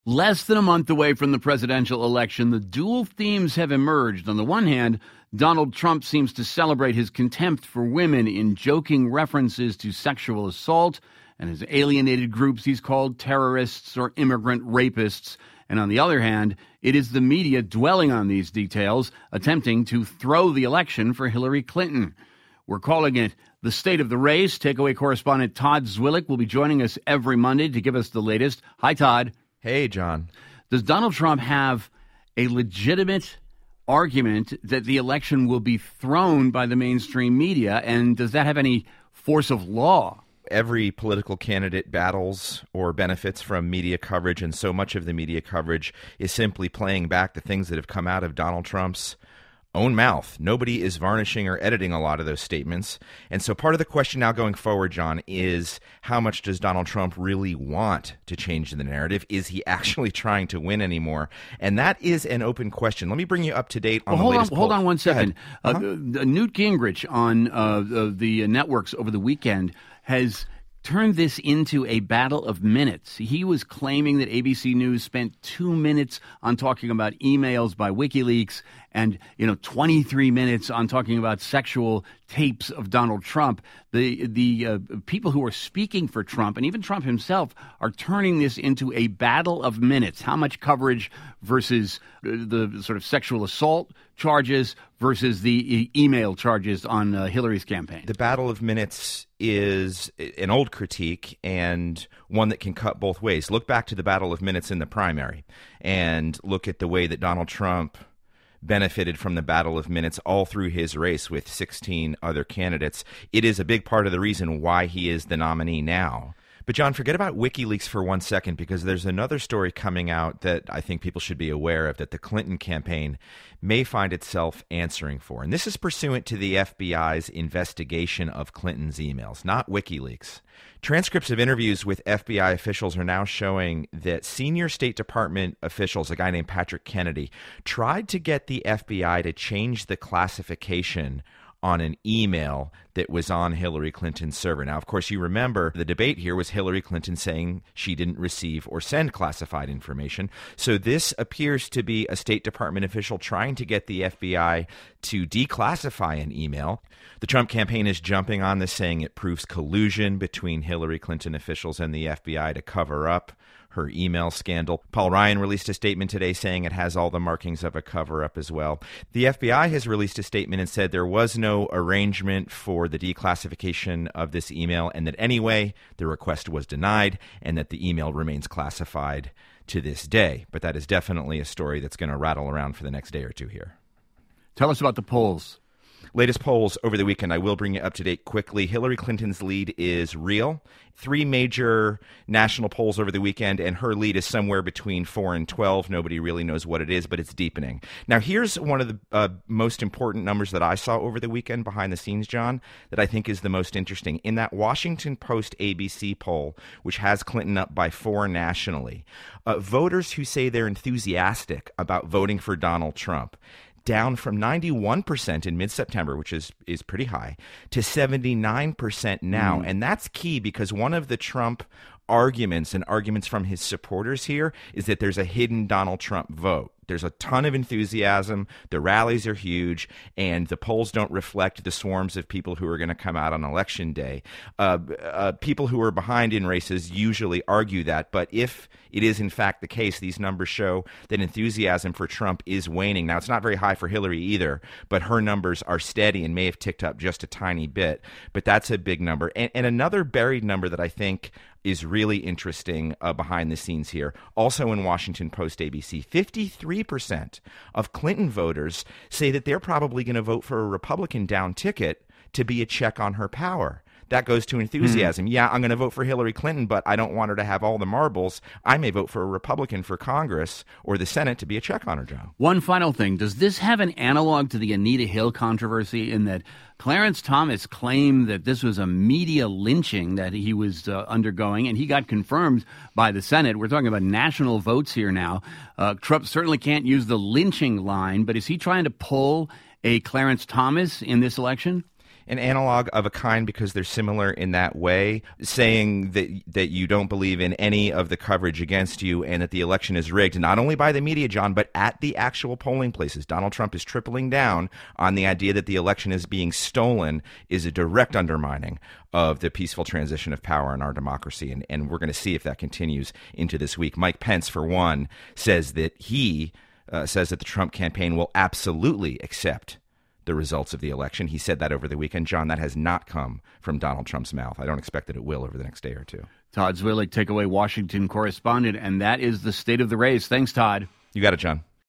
Less than a month away from the presidential election, the dual themes have emerged. On the one hand, Donald Trump seems to celebrate his contempt for women in joking references to sexual assault and has alienated groups he's called terrorists or immigrant rapists. And on the other hand, it is the media dwelling on these details, attempting to throw the election for Hillary Clinton. We're calling it the state of the race. Takeaway correspondent Todd Zwillich will be joining us every Monday to give us the latest. Hi, Todd. Hey, John. Does Donald Trump have a legitimate argument that the election will be thrown by the mainstream media, and does that have any force of law? Every political candidate battles or benefits from media coverage, and so much of the media coverage is simply playing back the things that have come out of Donald Trump's own mouth. Nobody is varnishing or editing a lot of those statements. And so part of the question now going forward, John, is how much does Donald Trump really want to change the narrative? Is he actually trying to win anymore? And that is an open question. Let me bring you up to date on the latest polls. Hold on one second. Newt Gingrich on the networks over the weekend has turned this into a battle of minutes. He was claiming that ABC News spent 2 minutes on talking about emails by WikiLeaks and 23 minutes on talking about sexual tapes of Donald Trump. The people who are speaking for Trump, and even Trump himself, are turning this into a battle of minutes. How much coverage versus the sort of sexual assault charges versus the email charges on Hillary's campaign? The battle of minutes is an old critique and one that can cut both ways. Look back to the battle of minutes in the primary and look at the way that Donald Trump benefited from the battle of minutes all through his race with 16 other candidates. It is a big part of the reason why he is the nominee now. But John, forget about WikiLeaks for 1 second, because there's another story coming out that I think people should be aware of that the Clinton campaign may find itself answering for. And this is pursuant to the FBI's investigation of Clinton's emails, not WikiLeaks. Transcripts of interviews with FBI officials are now showing that senior State Department officials, a guy named Patrick Kennedy, tried to get the FBI to change the classification on an email that was on Hillary Clinton's server. Now, of course, you remember the debate here was Hillary Clinton saying she didn't receive or send classified information. So this appears to be a State Department official trying to get the FBI to declassify an email. The Trump campaign is jumping on this, saying it proves collusion between Hillary Clinton officials and the FBI to cover up her email scandal. Paul Ryan released a statement today saying it has all the markings of a cover-up as well. The FBI has released a statement and said there was no arrangement for the declassification of this email, and that anyway, the request was denied, and that the email remains classified to this day. But that is definitely a story that's going to rattle around for the next day or two here. Tell us about the polls. Latest polls over the weekend. I will bring you up to date quickly. Hillary Clinton's lead is real. 3 major national polls over the weekend, and her lead is somewhere between 4 and 12. Nobody really knows what it is, but it's deepening. Now, here's one of the most important numbers that I saw over the weekend behind the scenes, John, that I think is the most interesting. In that Washington Post ABC poll, which has Clinton up by 4 nationally, voters who say they're enthusiastic about voting for Donald Trump, down from 91% in mid-September, which is pretty high, to 79% now. And that's key, because one of the Trump arguments and arguments from his supporters here is that there's a hidden Donald Trump vote. There's a ton of enthusiasm. The rallies are huge, and the polls don't reflect the swarms of people who are going to come out on Election Day. People who are behind in races usually argue that, but if it is in fact the case, these numbers show that enthusiasm for Trump is waning. Now, it's not very high for Hillary either, but her numbers are steady and may have ticked up just a tiny bit. But that's a big number. And another buried number that I think is really interesting behind the scenes here, also in Washington Post ABC, 53% of Clinton voters say that they're probably going to vote for a Republican down ticket to be a check on her power. That goes to enthusiasm. Yeah, I'm going to vote for Hillary Clinton, but I don't want her to have all the marbles. I may vote for a Republican for Congress or the Senate to be a check on her, John. One final thing. Does this have an analog to the Anita Hill controversy, in that Clarence Thomas claimed that this was a media lynching that he was undergoing, and he got confirmed by the Senate? We're talking about national votes here now. Trump certainly can't use the lynching line, but is he trying to pull a Clarence Thomas in this election? an analog of a kind because they're similar in that way, saying that you don't believe in any of the coverage against you and that the election is rigged, not only by the media, John, but at the actual polling places. Donald Trump is tripling down on the idea that the election is being stolen is a direct undermining of the peaceful transition of power in our democracy. And we're going to see if that continues into this week. Mike Pence, for one, says that the Trump campaign will absolutely accept the results of the election. He said that over the weekend. John, that has not come from Donald Trump's mouth. I don't expect that it will over the next day or two. Todd Zwillich, Takeaway Washington correspondent, and that is the state of the race. Thanks, Todd. You got it, John.